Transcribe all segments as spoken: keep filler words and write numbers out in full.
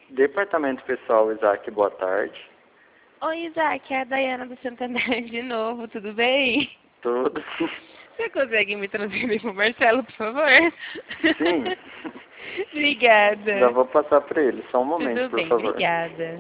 Departamento Pessoal, Isaac, boa tarde. Oi, Isaac, é a Dayana do Santander de novo, tudo bem? Tudo? Você consegue me transferir pro Marcelo, por favor? Sim. Obrigada. Já vou passar para ele, só um momento, Tudo por bem, favor. obrigada.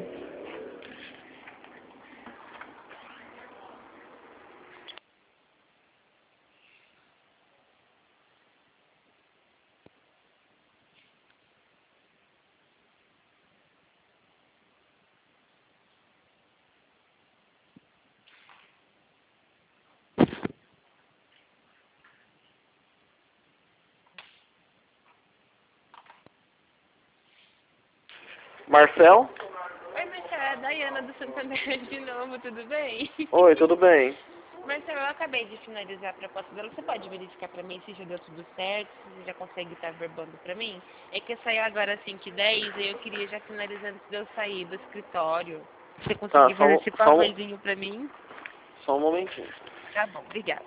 Marcel? Oi, Marcelo, é a Dayana do Santander de novo, tudo bem? Oi, tudo bem? Marcelo, eu acabei de finalizar a proposta dela. Você pode verificar pra mim se já deu tudo certo, se você já consegue estar verbando pra mim? É que eu saí agora às cinco e dez e eu queria já finalizar antes de eu sair do escritório. Você Tá, conseguir só, fazer um- esse só, um- favorzinho pra mim? só um momentinho. Tá bom, obrigada.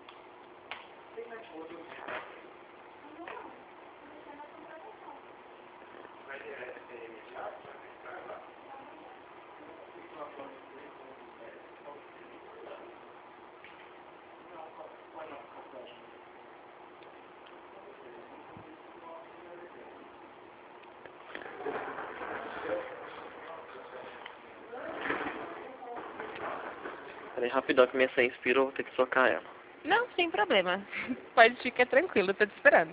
Peraí, rapidão que minha senha expirou, vou ter que trocar ela. Não, sem problema. Pode ficar tranquilo, eu tô te esperando.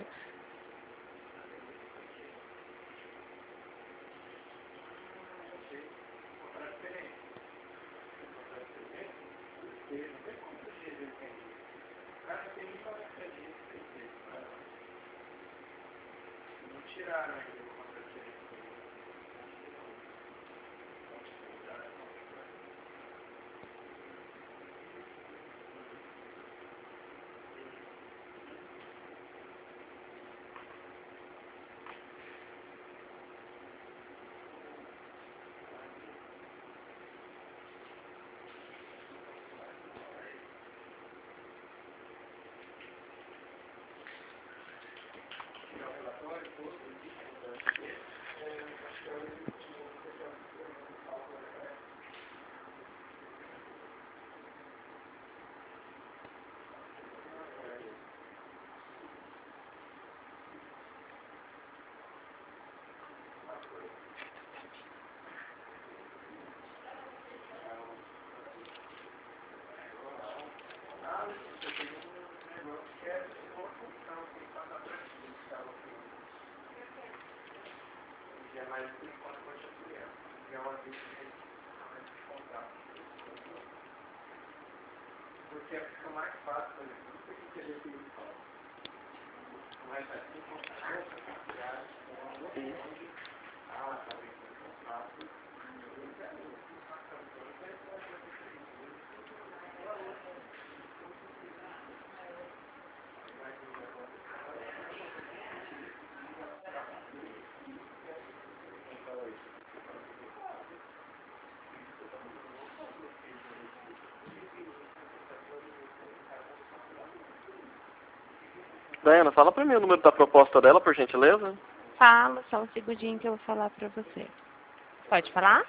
Dayana, fala pra mim o número da proposta dela, por gentileza. Fala, só um segundinho que eu vou falar pra você. Pode falar?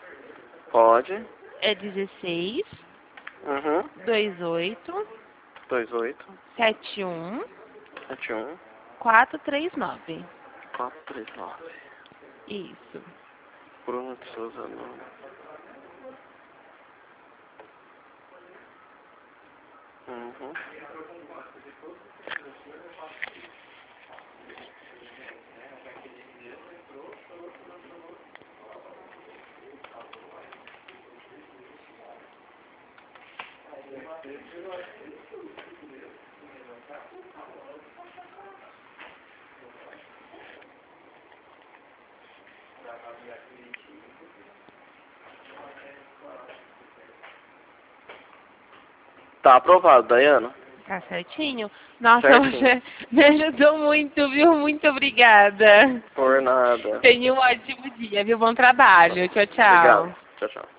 Pode. É dezesseis, Uhum. vinte e oito, dois oito, setenta e um, sete um, quatrocentos e trinta e nove. quatro três nove. Isso. Bruno de Souza Nunes. Uhum. Tá aprovado, Dayana. Tá certinho? Nossa, Certinho. você me ajudou muito, viu? Muito obrigada. Por nada. Tenha um ótimo dia, viu? Bom trabalho. Tchau, tchau. Obrigado. Tchau, tchau.